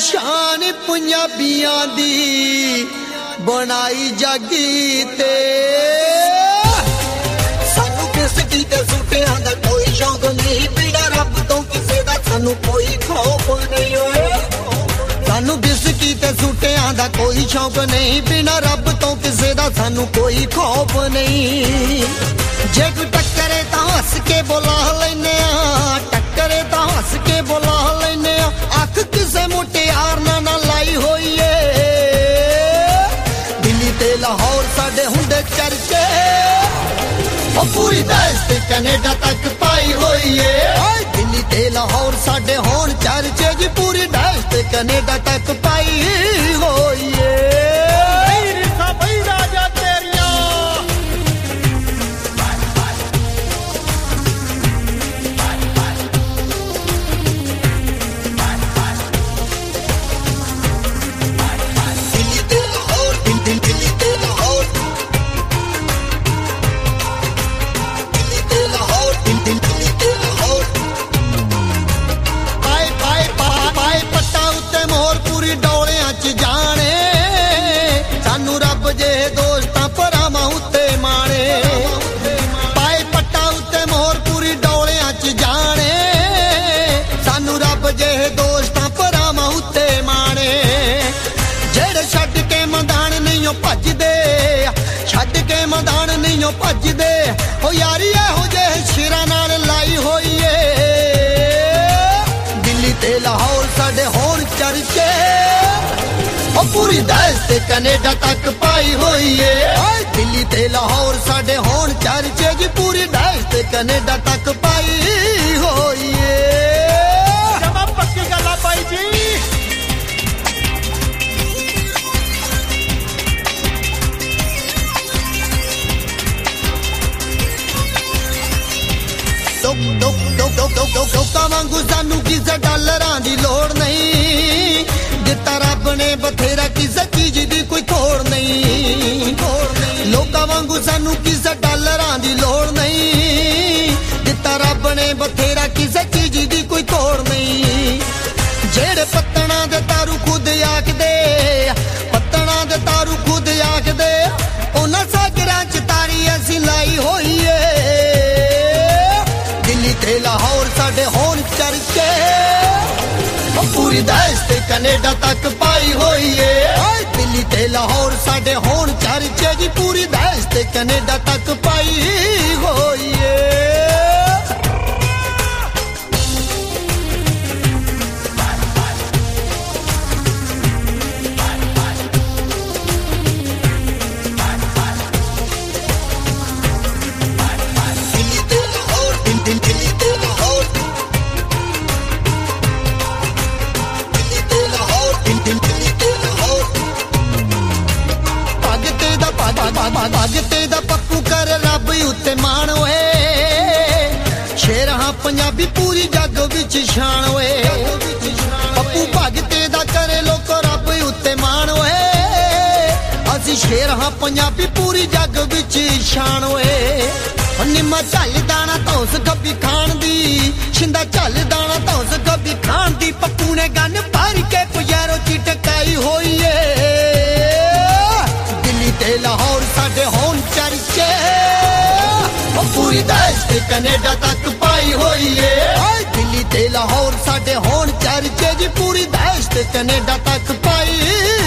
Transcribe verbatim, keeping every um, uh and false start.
शान पंजाबियां दी बनाई जागी ते सानू किस की ते सूटियां दा कोई शौक नहीं पीड़ा रब तो किसे दा सानू कोई खौफ नहीं होए सानू किस की ते सूटियां दा कोई शौक नहीं बिना रब तो किसे दा सानू कोई खौफ नहीं जे कोई टक्करे तां हस के बुला लैने आ टक्करे तां हस के बुला लैने आ अख किसे मुटियार ना ना लाई होई ए दिल्ली ते लाहौर साडे हुंदे चर्चे ओ पूरी देश ते कनाडा तक पाई होई ए दिल्ली ते लाहौर साडे होण चर्चे जी पूरी देश ते कनाडा तक पाई होई ए भजदे ओ यारी एहो जे शिरा नाल लाई होई ए दिल्ली ते लाहौर साडे होण चर्चे ओ पूरी देश ते कनाडा तक पाई होई ए दिल्ली ते लाहौर साडे होण चर्चे जी पूरी देश ते कनाडा तक पाई होई ए जमा पक्की गल आ भाई जी लोकां वांगू सानू किसे डॉलरां दी लोड़ नहीं दिता रब ने बथेरा किसे चीज दी कोई थोड़ नहीं लोकां वांगू सानू किसे डॉलरां दी लोड़ नहीं दिता रब ने बथेरा किसे चीज दी कोई थोड़ नहीं जेड़े पत्तणा दे तारू खुद आखदे पत्तणा दे तारू खुद आखदे उन्हां सागरां च तारी असीं लाई होई ए ते लाहौर साडे होण चर्चे पूरी देश ते कनाडा तक पाई होई ए दिल्ली ते लाहौर साडे होण चर्चे जी पूरी देश ते कनाडा तक पाई होई ए भगते दा पप्पू कर रब उत्ते मान होए शेर हां पंजाबी पूरी जग विच शान होए पप्पू भगते दा करे लोक रब उत्ते मान होए असी शेर हां पंजाबी पूरी जग विच शान होए निम्मा झल दाना धौस कभी खान दी शिंदा झल दाना धौस कभी खान दी पप्पू ने गन भर के पुजारो ची टकाई होई ए ते लाहौर साडे होण चर्चे पूरी देश ते कनाडा तक पाई होई ए दिल्ली ते लाहौर साडे होण चर्चे जी पूरी देश ते कनाडा तक पाई